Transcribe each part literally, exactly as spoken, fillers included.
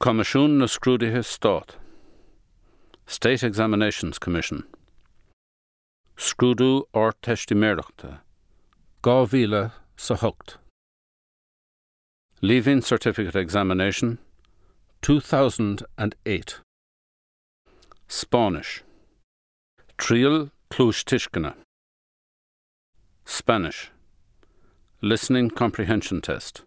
Comisiún na Scrúdaithe Stáit, State Examinations Commission, Scrúdú or Testiméireachta, dhá mhíle sa hocht. Leaving Certificate Examination, two thousand eight. Spanish, Trial Clúis Tishkena. Spanish, Listening Comprehension Test.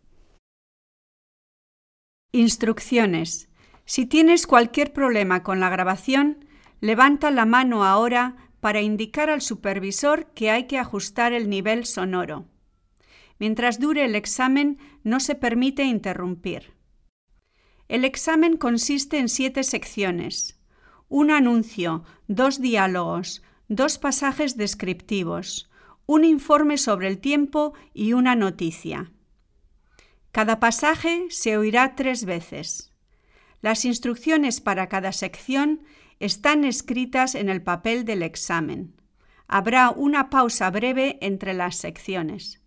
Instrucciones. Si tienes cualquier problema con la grabación, levanta la mano ahora para indicar al supervisor que hay que ajustar el nivel sonoro. Mientras dure el examen, no se permite interrumpir. El examen consiste en siete secciones: un anuncio, dos diálogos, dos pasajes descriptivos, un informe sobre el tiempo y una noticia. Cada pasaje se oirá tres veces. Las instrucciones para cada sección están escritas en el papel del examen. Habrá una pausa breve entre las secciones.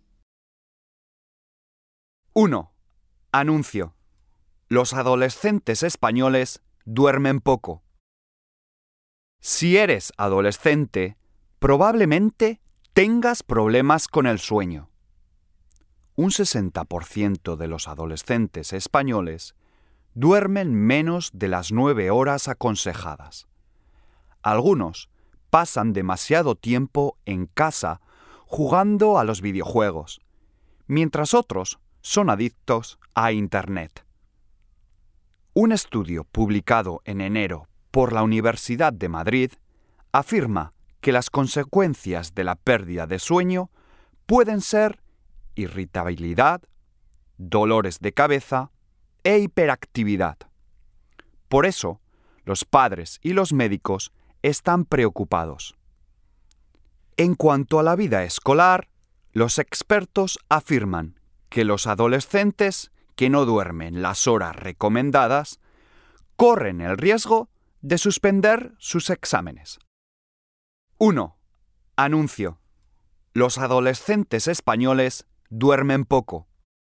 uno. Anuncio. Los adolescentes españoles duermen poco. Si eres adolescente, probablemente tengas problemas con el sueño. Un sesenta por ciento de los adolescentes españoles duermen menos de las nueve horas aconsejadas. Algunos pasan demasiado tiempo en casa jugando a los videojuegos, mientras otros son adictos a Internet. Un estudio publicado en enero por la Universidad de Madrid afirma que las consecuencias de la pérdida de sueño pueden ser irritabilidad, dolores de cabeza e hiperactividad. Por eso, los padres y los médicos están preocupados. En cuanto a la vida escolar, los expertos afirman que los adolescentes que no duermen las horas recomendadas corren el riesgo de suspender sus exámenes. uno. Anuncio. Los adolescentes españoles duermen poco.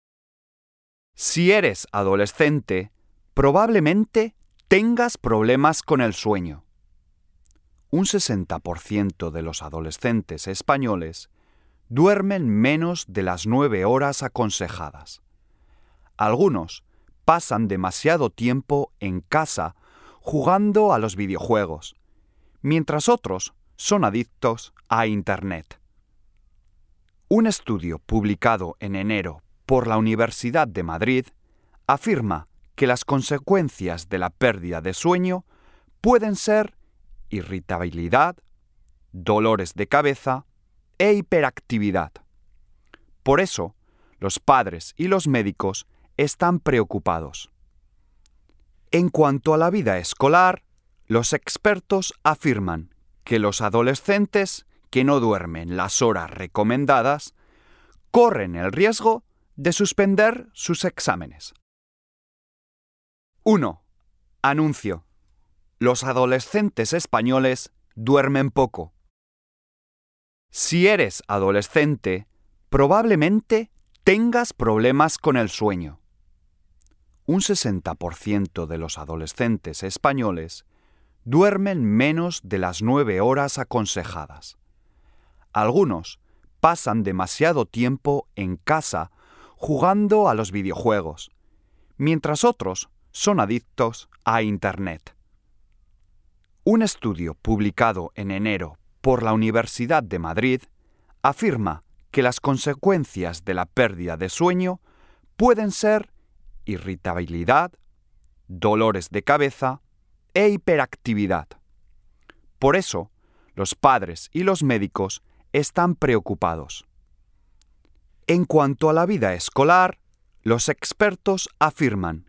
Si eres adolescente, probablemente tengas problemas con el sueño. Un sesenta por ciento de los adolescentes españoles duermen menos de las nueve horas aconsejadas. Algunos pasan demasiado tiempo en casa jugando a los videojuegos, mientras otros son adictos a Internet. Un estudio publicado en enero por la Universidad de Madrid afirma que las consecuencias de la pérdida de sueño pueden ser irritabilidad, dolores de cabeza e hiperactividad. Por eso, los padres y los médicos están preocupados. En cuanto a la vida escolar, los expertos afirman que los adolescentes que no duermen las horas recomendadas corren el riesgo de suspender sus exámenes. uno. Anuncio. Los adolescentes españoles duermen poco. Si eres adolescente, probablemente tengas problemas con el sueño. Un sesenta por ciento de los adolescentes españoles duermen menos de las nueve horas aconsejadas. Algunos pasan demasiado tiempo en casa jugando a los videojuegos, mientras otros son adictos a Internet. Un estudio publicado en enero por la Universidad de Madrid afirma que las consecuencias de la pérdida de sueño pueden ser irritabilidad, dolores de cabeza e hiperactividad. Por eso, los padres y los médicos están preocupados. En cuanto a la vida escolar, los expertos afirman